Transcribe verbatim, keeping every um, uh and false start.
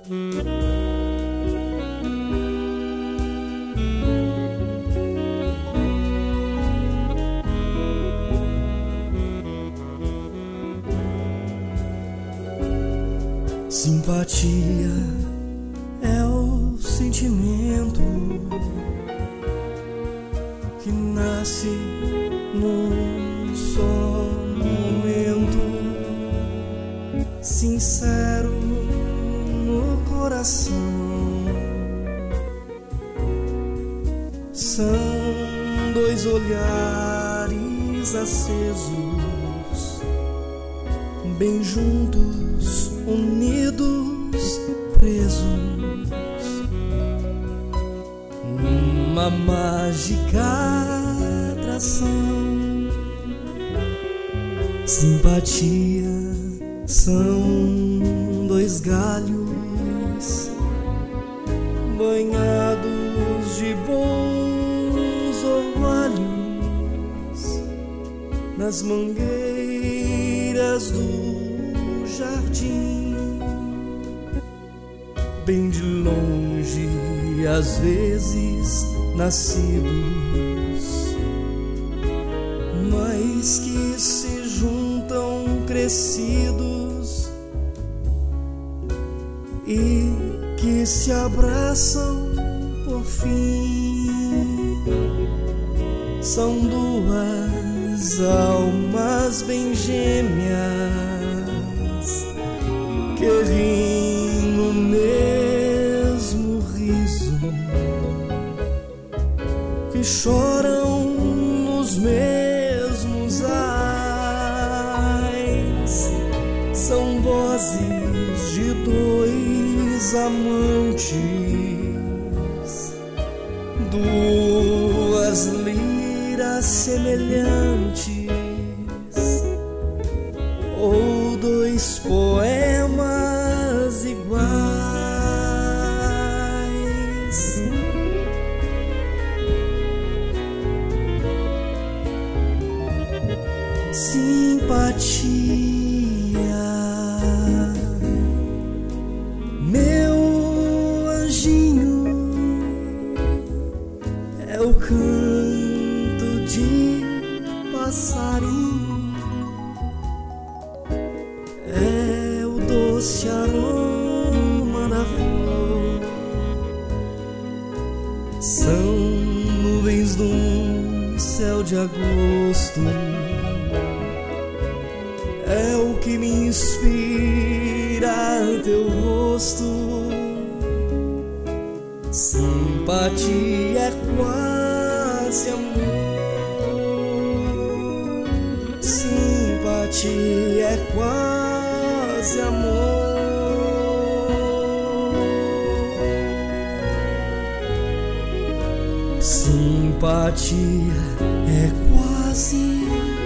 Simpatia é o sentimento que nasce num só momento, sincero no coração. São dois olhares acesos, bem juntos, unidos, presos numa mágica atração. Simpatia são dois galhos banhados de bons orvalhos nas mangueiras do jardim, bem de longe, às vezes nascidos, mas que se juntam crescidos e que se abraçam por fim. São duas almas bem gêmeas que riem no mesmo riso, que choram nos mesmos ais. São vozes de dois amantes, duas liras semelhantes, ou dois poemas iguais. Simpatia, meu anjinho, é o canto de passarinho, é o doce aroma da flor. São nuvens num céu de agosto, é o que me inspira teu rosto. Simpatia é quase amor, simpatia é quase amor. Simpatia é quase